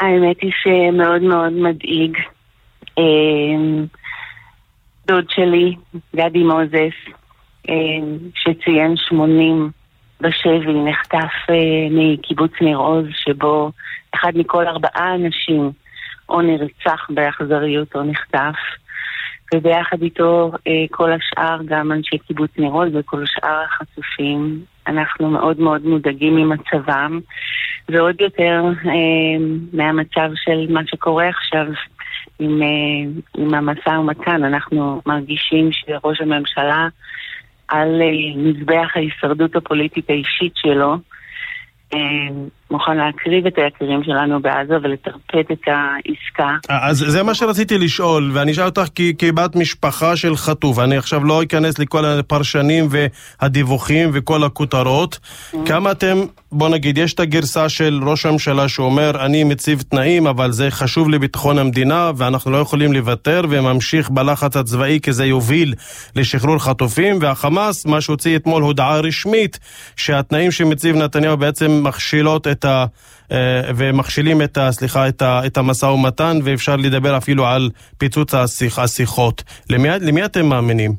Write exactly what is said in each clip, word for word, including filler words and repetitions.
האמת היא שמאוד מאוד מדאיג. דוד שלי, גדי מוזס, שציין שמונים בשבי, נחטף מקיבוץ ניר עוז, שבו אחד מכל ארבעה אנשים או נרצח באכזריות או נחטף, וביחד איתו כל השאר, גם אנשי קיבוץ ניר עוז וכל שאר החטופים. אנחנו מאוד מאוד מודאגים ממצבם, ועוד יותר מהמצב של מה שקורה עכשיו עם, עם המשא ומתן. אנחנו מרגישים שראש הממשלה על מזבח ההישרדות הפוליטית האישית שלו מוכן להקריב את היקירים שלנו בעזה ולטרפד את העסקה. אז זה מה שרציתי לשאול, ואני אשאל אותך כבת משפחה של חטוף. אני עכשיו לא אכנס לכל הפרשנים והדיווחים וכל הכותרות. כמה אתם, בוא נגיד, יש את הגרסה של ראש הממשלה שאומר, אני מציב תנאים, אבל זה חשוב לביטחון המדינה, ואנחנו לא יכולים לוותר, וממשיך בלחץ הצבאי, כי זה יוביל לשחרור חטופים, והחמאס, מה שהוציא אתמול הודעה רשמית, שהתנאים שמציב נתניהו בעצם מכשילות את ה... ומכשילים את ה... סליחה, את ה... את המשא ומתן, ואפשר לדבר אפילו על פיצוץ השיח... השיחות. למי... למי אתם מאמינים?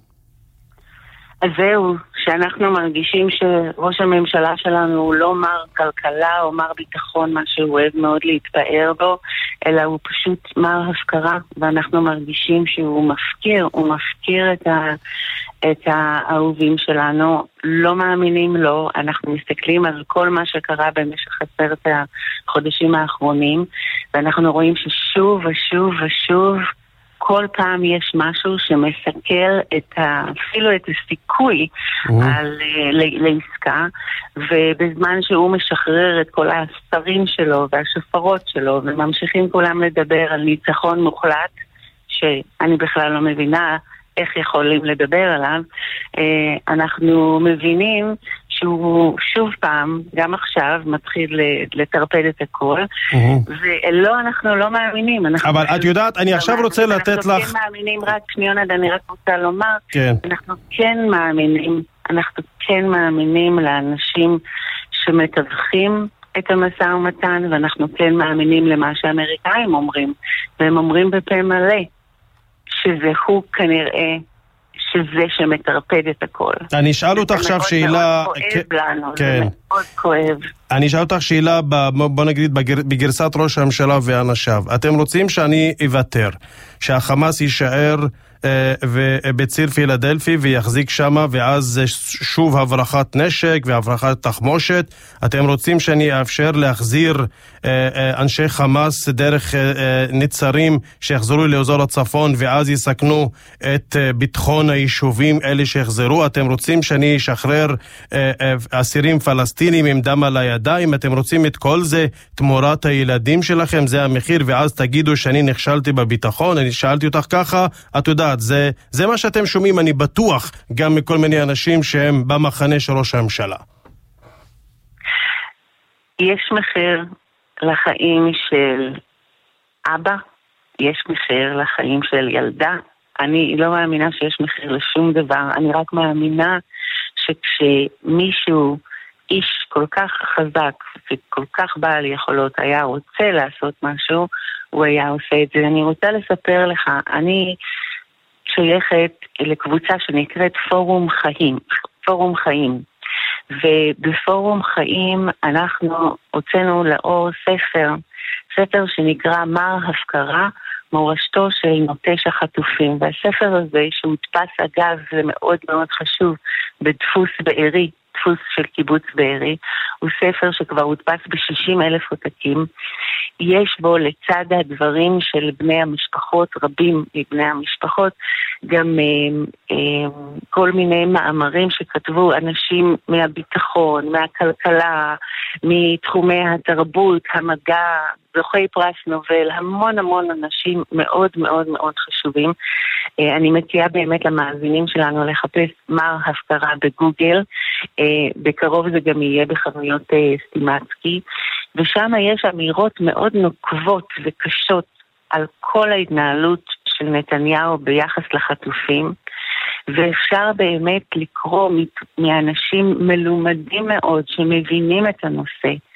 אז זהו, שאנחנו מרגישים שראש הממשלה שלנו הוא לא מר כלכלה או מר ביטחון, מה שהוא אוהב מאוד להתפאר בו, אלא הוא פשוט מר הפקרה, ואנחנו מרגישים שהוא מפקיר, הוא מפקיר את, ה, את האהובים שלנו, לא מאמינים לו. אנחנו מסתכלים על כל מה שקרה במשך עשרת החודשים האחרונים, ואנחנו רואים ששוב ושוב ושוב, כל פעם יש משהו שמסכל את ה, אפילו את הסיכוי mm-hmm. על, ל, לעסקה, ובזמן שהוא משחרר את כל השרים שלו והשפרות שלו, וממשיכים כולם לדבר על ניצחון מוחלט, שאני בכלל לא מבינה איך יכולים לדבר עליו, אנחנו מבינים שהוא שוב פעם, גם עכשיו, מתחיל לטרפד את הכל, ולא, אנחנו לא מאמינים. אבל את יודעת, אני עכשיו רוצה לתת לך... אנחנו כן מאמינים, רק שניונד, אני רק רוצה לומר, אנחנו כן מאמינים, אנחנו כן מאמינים לאנשים שמתווכים את המשא ומתן, ואנחנו כן מאמינים למה שהאמריקאים אומרים, והם אומרים בפה מלא, שזה הוא כנראה שזה שמטרפד את הכל. אני אשאל אותך עכשיו שאלה... מאוד כואב לנו, זה מאוד כואב. אני אשאל אותך שאלה, בוא נגיד, בגרסת ראש הממשלה ואנשיו. אתם רוצים שאני אוותר, שהחמאס יישאר בציר פילדלפי ויחזיק שמה, ואז שוב הברחת נשק והברחת תחמושת? אתם רוצים שאני אאפשר להחזיר אנשי חמאס דרך ניצרים שיחזרו לאזור הצפון, ואז יסכנו את ביטחון היישובים אלה שיחזרו? אתם רוצים שאני אשחרר אסירים פלסטינים עם דם על הידיים? אתם רוצים את כל זה תמורת הילדים שלכם? זה המחיר, ואז תגידו שאני נכשלתי בביטחון? אני שאלתי אותך ככה, את יודעת, זה, זה מה שאתם שומעים, אני בטוח, גם מכל מיני אנשים שהם במחנה של ראש הממשלה. יש מחיר לחיים של אבא, יש מחיר לחיים של ילדה. אני לא מאמינה שיש מחיר לשום דבר, אני רק מאמינה שכשמישהו, איש כל כך חזק וכל כך בעל יכולות, היה רוצה לעשות משהו, הוא היה עושה את זה. אני רוצה לספר לך, אני שייכת לקבוצה שנקראת פורום חיים, פורום חיים. ובפורום חיים אנחנו הוצאנו לאור ספר, ספר שנקרא מר הפקרה, מורשתו של נוטש החטופים. והספר הזה שהודפס, אגב, זה מאוד מאוד חשוב, בדפוס בארי, דפוס של קיבוץ בארי, הוא ספר שכבר הודפס ב-שישים אלף עותקים. יש בו לצד הדברים של בני המשפחות, רבים מבני המשפחות, גם אה, אה, כל מיני מאמרים שכתבו אנשים מהביטחון, מהכלכלה, מתחומי התרבות, המדע, זוכי פרס נובל, המון המון אנשים מאוד מאוד מאוד חשובים. אה, אני מציעה באמת למאזינים שלנו לחפש מר הפקרה בגוגל, אה, בקרוב זה גם יהיה בחנויות אה, סטימצקי, ושם יש אמירות מאוד נוקבות וקשות על כל ההתנהלות של נתניהו ביחס לחטופים, ואפשר באמת לקרוא מאנשים מלומדים מאוד שמבינים את הנושא,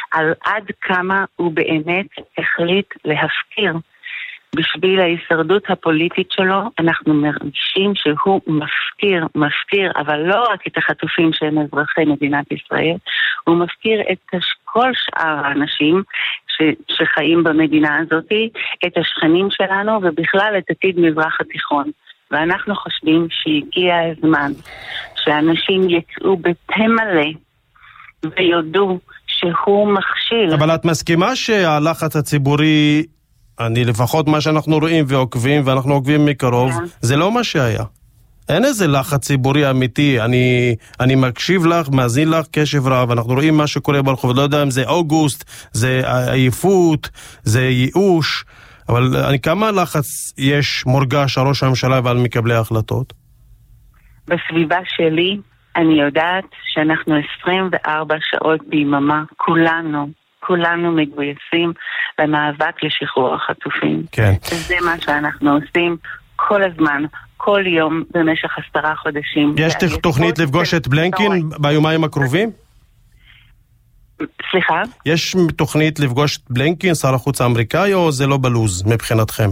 על עד כמה הוא באמת החליט להפקיר. בשביל ההישרדות הפוליטית שלו, אנחנו מרגישים שהוא מפקיר, מפקיר, אבל לא רק את החטופים שהם אזרחי מדינת ישראל, הוא מפקיר את כל שאר האנשים ש- שחיים במדינה הזאת, את השכנים שלנו ובכלל את עתיד מזרח התיכון. ואנחנו חושבים שהגיע הזמן שאנשים יצאו בפה מלא ויודעו שהוא מכשיר. אבל את מסכימה שהלחץ הציבורי, אני לפחות מה שאנחנו רואים ועוקבים, ואנחנו עוקבים מקרוב, yeah. זה לא מה שהיה. אין איזה לחץ ציבורי אמיתי. אני, אני מקשיב לך, מאזין לך קשב רב, אנחנו רואים מה שקורה ברחוב, לא יודע אם זה אוגוסט, זה עייפות, זה ייאוש, אבל אני, כמה לחץ יש מורגש על ראש הממשלה ועל מקבלי ההחלטות? בסביבה שלי, אני יודעת שאנחנו עשרים וארבע שעות ביממה, כולנו, כולנו מגויסים במאבק לשחרור החטופים. כן. וזה מה שאנחנו עושים כל הזמן, כל יום במשך עשרה חודשים. יש תוכנית לפגוש את בלינקין ביומיים הקרובים? סליחה? יש תוכנית לפגוש את בלינקין, שר החוץ האמריקאי, או זה לא בלוז מבחינתכם?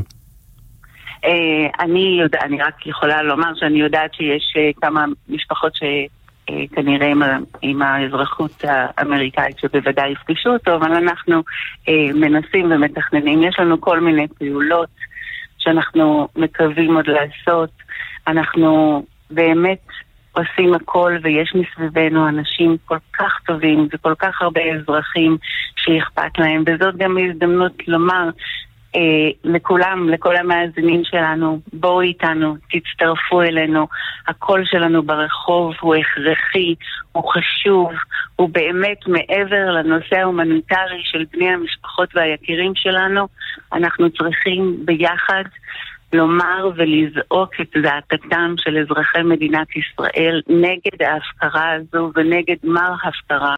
אני יודע, אני רק יכולה לומר שאני יודעת שיש כמה משפחות שכנראה עם, עם האזרחות האמריקאית שבוודאי יפגשו אותו, אבל אנחנו מנסים ומתכננים. יש לנו כל מיני פעולות שאנחנו מקווים עוד לעשות. אנחנו באמת עושים הכל, ויש מסביבנו אנשים כל כך טובים וכל כך הרבה אזרחים שאכפת להם, וזאת גם הזדמנות לומר אה, לכולם, לכל המאזינים שלנו, בואו איתנו, תצטרפו אלינו. הקול שלנו ברחוב הוא הכרחי, הוא חשוב, הוא באמת מעבר לנושא ההומניטרי של בני המשפחות והיקירים שלנו. אנחנו צריכים ביחד לומר ולזעוק את זעקתם של אזרחי מדינת ישראל נגד ההפקרה הזו ונגד מר הפקרה